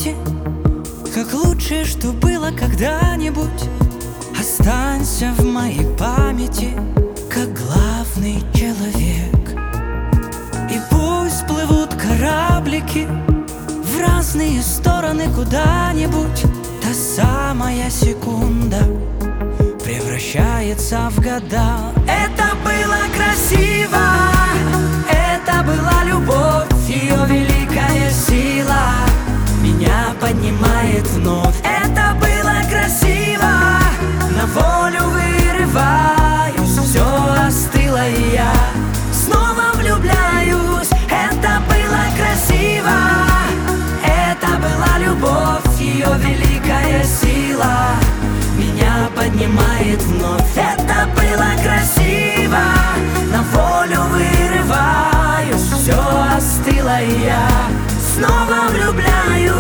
памяти, как лучшее, что было когда-нибудь. Останься в моей памяти, как главный человек. И пусть плывут кораблики в разные стороны куда-нибудь, та самая секунда превращается в года. Это было красиво, это была любовь, ее великая сила меня поднимает вновь. Это было красиво, на волю вырываюсь, все остыло, и я снова влюбляюсь. Это было красиво, это была любовь, ее великая сила меня поднимает вновь. Это было красиво, на волю вырываюсь, все остыло, и я снова влюбляюсь.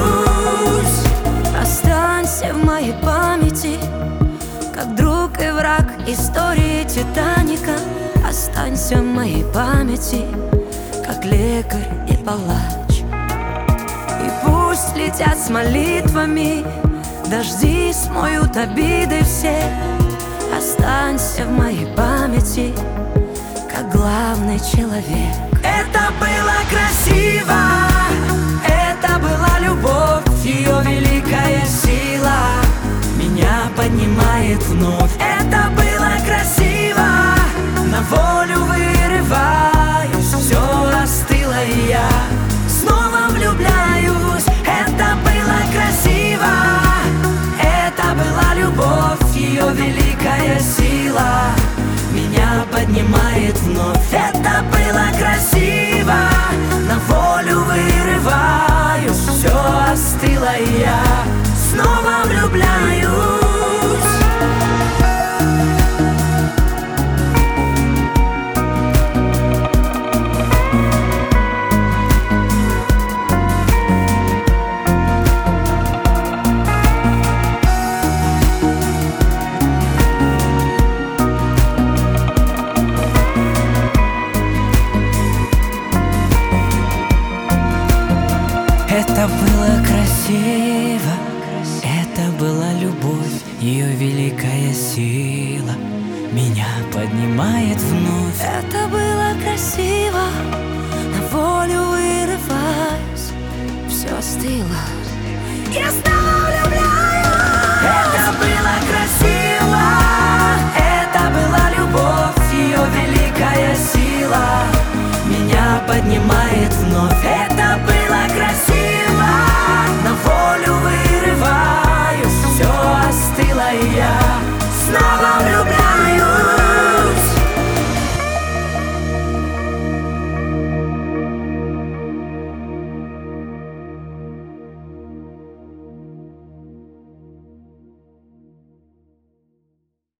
Останься в моей памяти, как друг и враг истории Титаника. Останься в моей памяти, как лекарь и палач. И пусть летят с молитвами дожди, смоют обиды все. Останься в моей памяти, как главный человек. Это было красиво, это была любовь, ее великая сила меня поднимает вновь. Это было красиво, на волю вырываюсь, все остыло, и я снова влюбляюсь. Это было красиво, это была любовь, ее великая сила меня поднимает вновь. Это было красиво, на волю вырываюсь, все остыло, и я снова влюбляюсь. Это было красиво, это была любовь, ее великая сила меня поднимает вновь. Это было красиво, на волю вырываюсь, все остыло, я снова